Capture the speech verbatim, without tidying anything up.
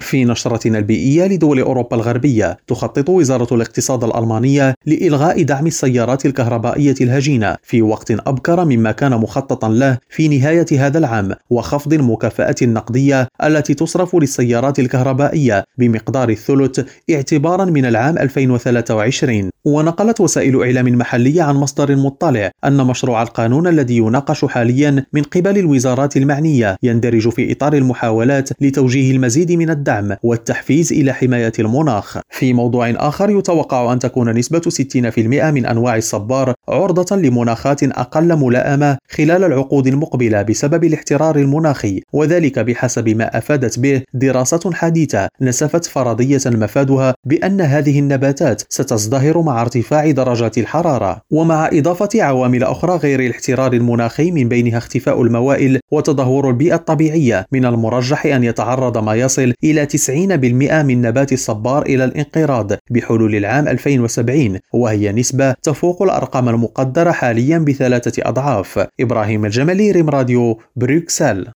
في نشرتنا البيئية لدول أوروبا الغربية، تخطط وزارة الاقتصاد الألمانية لإلغاء دعم السيارات الكهربائية الهجينة في وقت أبكر مما كان مخططا له في نهاية هذا العام، وخفض المكافأة النقدية التي تصرف للسيارات الكهربائية بمقدار الثلث اعتبارا من العام ألفين وثلاثة وعشرين. ونقلت وسائل إعلام محلية عن مصدر مطلع أن مشروع القانون الذي يناقش حاليا من قبل الوزارات المعنية يندرج في إطار المحاولات لتوجيه المزيد من الدعم والتحفيز إلى حماية المناخ. في موضوع آخر، يتوقع أن تكون نسبة ستين بالمئة من أنواع الصبار عرضة لمناخات أقل ملائمة خلال العقود المقبلة بسبب الاحترار المناخي، وذلك بحسب ما أفادت به دراسة حديثة نسفت فرضية مفادها بأن هذه النباتات ستزدهر مع ارتفاع درجات الحرارة، ومع إضافة عوامل أخرى غير الاحترار المناخي من بينها اختفاء الموائل وتدهور البيئة الطبيعية. من المرجح أن يتعرض ما يصل إلى تسعين بالمئة من نبات الصبار إلى الانقراض بحلول العام ألفين وسبعين، وهي نسبة تفوق الأرقام المقدرة حاليا بثلاثة أضعاف. إبراهيم الجمالي، ريم راديو، بروكسل.